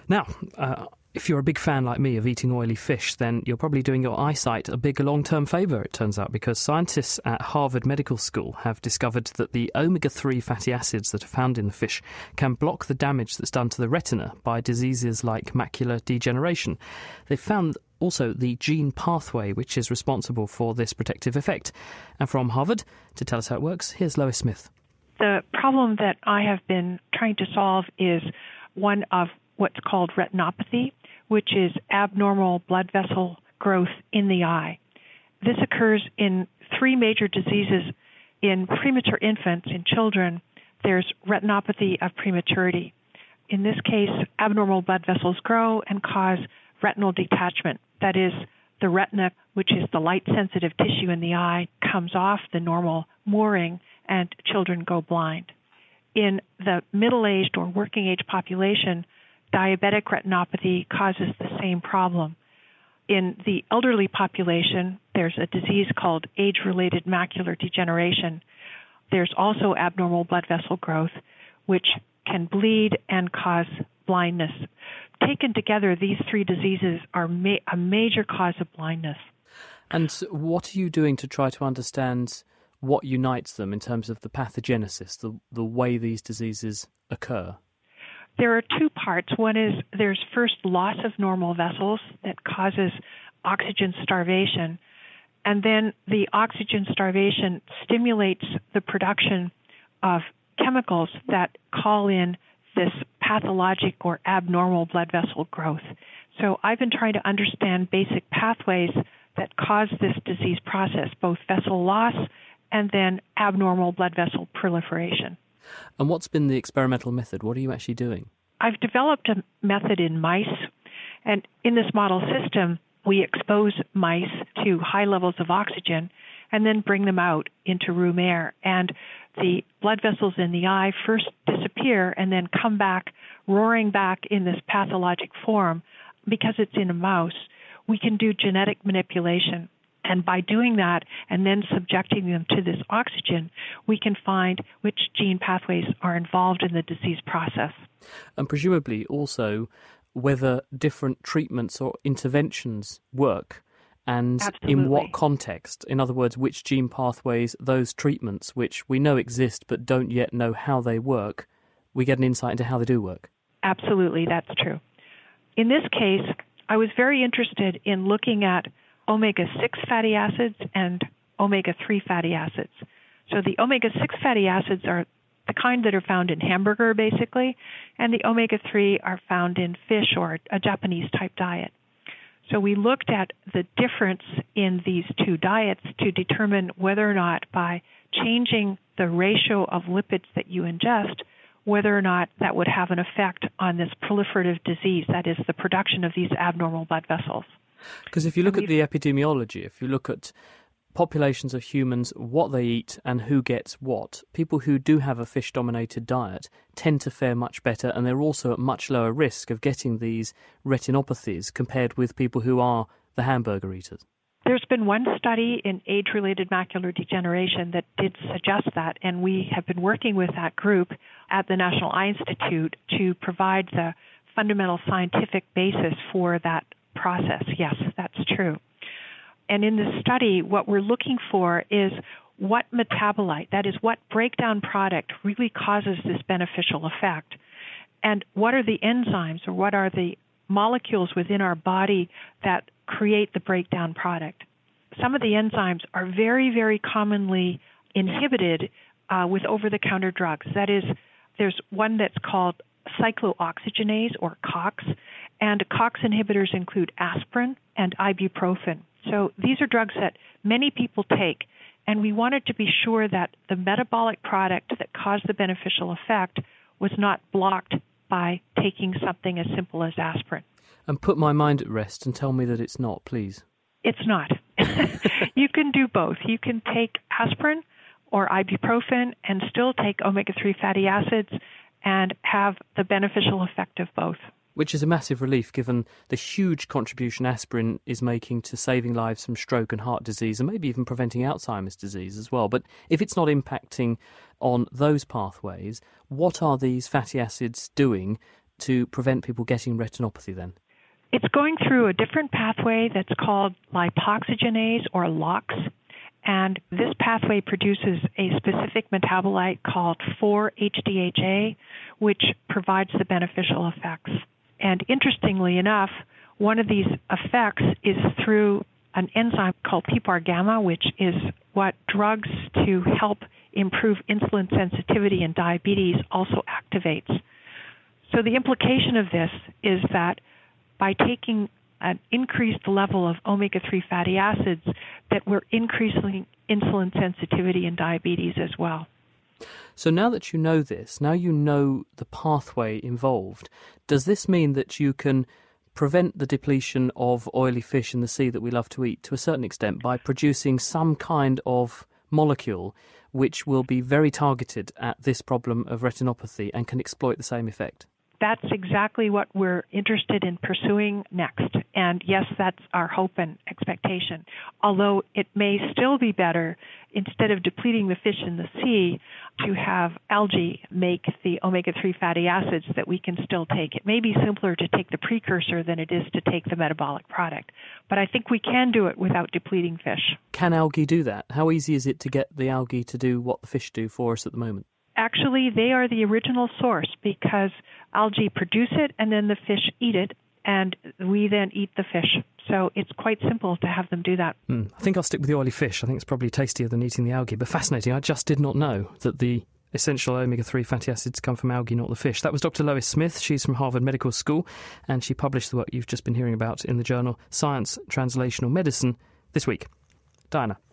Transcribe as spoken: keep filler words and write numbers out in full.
Now, uh, if you're a big fan like me of eating oily fish, then you're probably doing your eyesight a big long-term favour, it turns out, because scientists at Harvard Medical School have discovered that the omega three fatty acids that are found in the fish can block the damage that's done to the retina by diseases like macular degeneration. They've found also the gene pathway which is responsible for this protective effect. And from Harvard, to tell us how it works, here's Lois Smith. The problem that I have been trying to solve is one of what's called retinopathy, which is abnormal blood vessel growth in the eye. This occurs in three major diseases. In premature infants, in children, there's retinopathy of prematurity. In this case, abnormal blood vessels grow and cause retinal detachment. That is, the retina, which is the light-sensitive tissue in the eye, comes off the normal mooring and children go blind. In the middle-aged or working-age population, diabetic retinopathy causes the same problem. In the elderly population, there's a disease called age-related macular degeneration. There's also abnormal blood vessel growth, which can bleed and cause blindness. Taken together, these three diseases are ma- a major cause of blindness. And what are you doing to try to understand what unites them in terms of the pathogenesis, the, the way these diseases occur? There are two parts. One is there's first loss of normal vessels that causes oxygen starvation, and then the oxygen starvation stimulates the production of chemicals that call in this pathologic or abnormal blood vessel growth. So I've been trying to understand basic pathways that cause this disease process, both vessel loss and then abnormal blood vessel proliferation. And what's been the experimental method? What are you actually doing? I've developed a method in mice, and in this model system, we expose mice to high levels of oxygen and then bring them out into room air. And the blood vessels in the eye first disappear and then come back, roaring back in this pathologic form. Because it's in a mouse, we can do genetic manipulation. And by doing that and then subjecting them to this oxygen, we can find which gene pathways are involved in the disease process. And presumably also whether different treatments or interventions work and Absolutely. In what context. In other words, which gene pathways, those treatments which we know exist but don't yet know how they work, we get an insight into how they do work. Absolutely, that's true. In this case, I was very interested in looking at omega six fatty acids and omega three fatty acids. So the omega six fatty acids are the kind that are found in hamburger, basically, and the omega three are found in fish or a Japanese-type diet. So we looked at the difference in these two diets to determine whether or not by changing the ratio of lipids that you ingest, whether or not that would have an effect on this proliferative disease, that is the production of these abnormal blood vessels. Because if you look at the epidemiology, if you look at populations of humans, what they eat and who gets what, people who do have a fish-dominated diet tend to fare much better, and they're also at much lower risk of getting these retinopathies compared with people who are the hamburger eaters. There's been one study in age-related macular degeneration that did suggest that, and we have been working with that group at the National Eye Institute to provide the fundamental scientific basis for that process. Yes, that's true. And in this study, what we're looking for is what metabolite, that is, what breakdown product really causes this beneficial effect, and what are the enzymes or what are the molecules within our body that create the breakdown product. Some of the enzymes are very, very commonly inhibited uh, with over-the-counter drugs. That is, there's one that's called cyclooxygenase, or COX, and COX inhibitors include aspirin and ibuprofen. So these are drugs that many people take, and we wanted to be sure that the metabolic product that caused the beneficial effect was not blocked by taking something as simple as aspirin. And put my mind at rest and tell me that it's not, please. It's not. You can do both. You can take aspirin or ibuprofen and still take omega three fatty acids and have the beneficial effect of both. Which is a massive relief given the huge contribution aspirin is making to saving lives from stroke and heart disease and maybe even preventing Alzheimer's disease as well. But if it's not impacting on those pathways, what are these fatty acids doing to prevent people getting retinopathy then? It's going through a different pathway that's called lipoxygenase or L O X, and this pathway produces a specific metabolite called four H D H A, which provides the beneficial effects. And interestingly enough, one of these effects is through an enzyme called P P A R gamma, which is what drugs to help improve insulin sensitivity in diabetes also activates. So the implication of this is that by taking an increased level of omega three fatty acids, that we're increasing insulin sensitivity in diabetes as well. So now that you know this, now you know the pathway involved, does this mean that you can prevent the depletion of oily fish in the sea that we love to eat to a certain extent by producing some kind of molecule which will be very targeted at this problem of retinopathy and can exploit the same effect? That's exactly what we're interested in pursuing next. And yes, that's our hope and expectation. Although it may still be better, instead of depleting the fish in the sea, to have algae make the omega three fatty acids that we can still take. It may be simpler to take the precursor than it is to take the metabolic product. But I think we can do it without depleting fish. Can algae do that? How easy is it to get the algae to do what the fish do for us at the moment? Actually, they are the original source because algae produce it and then the fish eat it, and we then eat the fish. So it's quite simple to have them do that. Mm, I think I'll stick with the oily fish. I think it's probably tastier than eating the algae. But fascinating, I just did not know that the essential omega three fatty acids come from algae, not the fish. That was Doctor Lois Smith. She's from Harvard Medical School, and she published the work you've just been hearing about in the journal Science Translational Medicine this week. Diana.